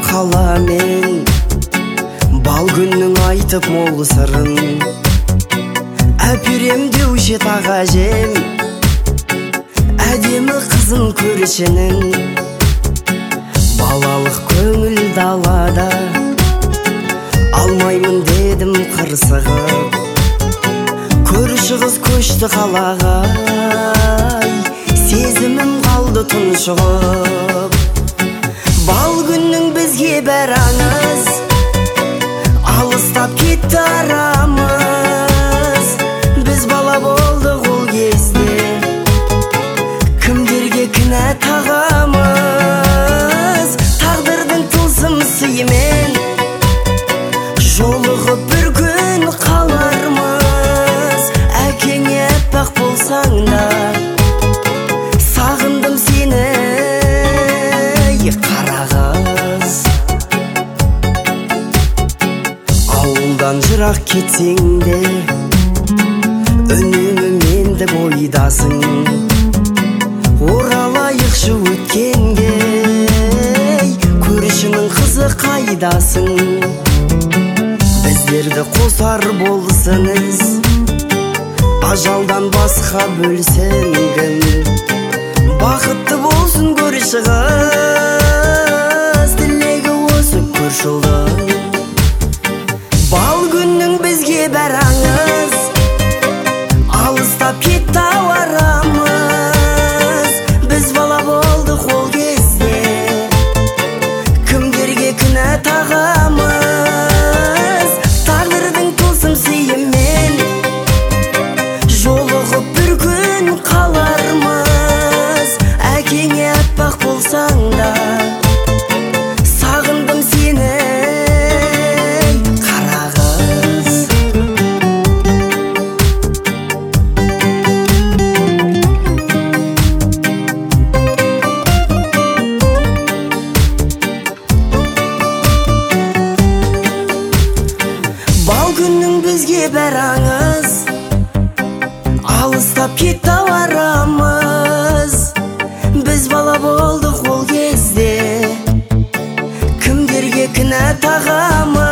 қаламен бал күннің айтып мол сырын әперем деуші таға жем әдемі қызын көршінің балалық көңіл далада алмаймын дедім қырсығып көрші қыз көшті қалаға сезімім қалды тұншығып бал күннің бізге бәрі аңыз алыстап кетті арамыз біз бала болдық ол кезде кімдерге кінә тағамыз тағдырдың тылсым сыйымен жолығып бір күн қалармыз әкеңе аппақ болсаң да сағындым сені қара қыз ауылдан жырақ кетсең де үнемі менді бойдасың оралайықшы өткенге көршінің қызы қайдасың біздерді қосар болсыңыз ажалдан басқа бөлсін кім бақытты болсын көрші қыз тілегі осы көрші ұлдың бал күннің бізге бәрі аңыз алыстап кетті ау арамыз біз бала болдық ол кезде кімдерге кінә тағамыз тағдырдың тылсым сыйымен жолығып бір күн қалармыз әкеңе аппақ болсаң да сағындым сені қара қыз бал күннің бізге бәрі аңыз алыстап кетті ау арамыз біз бала болдық ол кезде кімдерге кінә тағамыз